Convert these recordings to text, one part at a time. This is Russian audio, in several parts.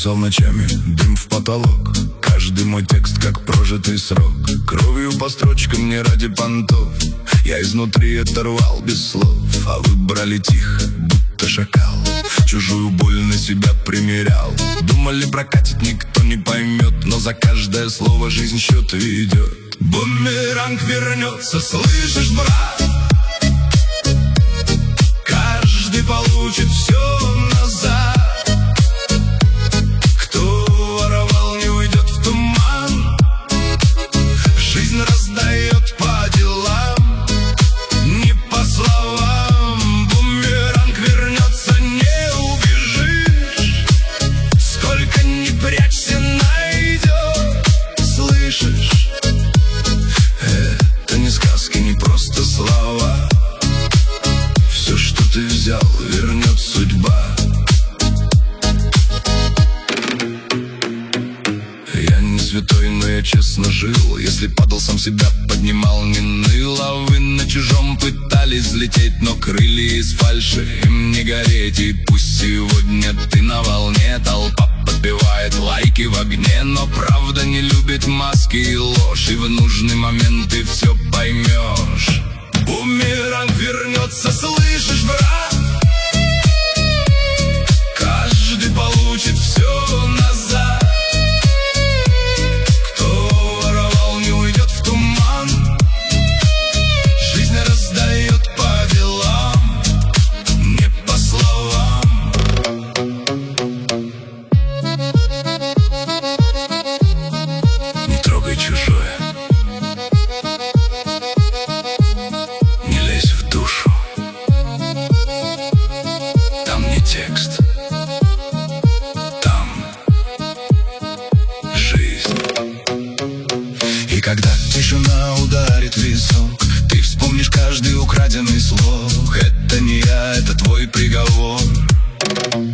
писал ночами, дым в потолок. Каждый мой текст как прожитый срок. Кровью по строчкам не ради понтов. Я изнутри оторвал без слов. А вы брали тихо, будто шакал. Чужую боль на себя примерял. Думали, прокатит, никто не поймет. Но за каждое слово жизнь счет ведет. Бумеранг вернется, слышишь, брат? Каждый получит все назад. Кто воровал, не уйдет в туман. Жизнь раздает по делам, не по словам. Бумеранг вернется, не убежишь. Сколько ни прячься, найдет. Слышишь? Это не сказки, не просто слова. Все, что ты взял, вернет судьба. Я не святой, но я честно жил. Если падал, сам себя поднимал, не ныл. А вы на чужом пытались взлететь, но крылья из фальши им не гореть. И пусть сегодня ты на волне, толпа подбивает лайки в огне. Но правда не любит маски и ложь, и в нужный момент ты все поймешь. Бумеранг вернется, слышишь, брат? Каждый получит все назад. Кто воровал, не уйдет в туман. Жизнь раздает по делам, не по словам. Не трогай чужое, не лезь в душу. Там не текст, там жизнь. И когда тишина ударит в висок, ты вспомнишь каждый украденный слог. Это не я, это твой приговор.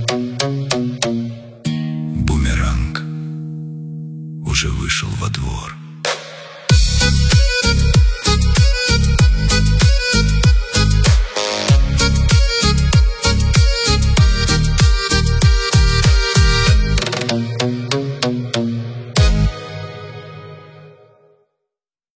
Бумеранг уже вышел во двор.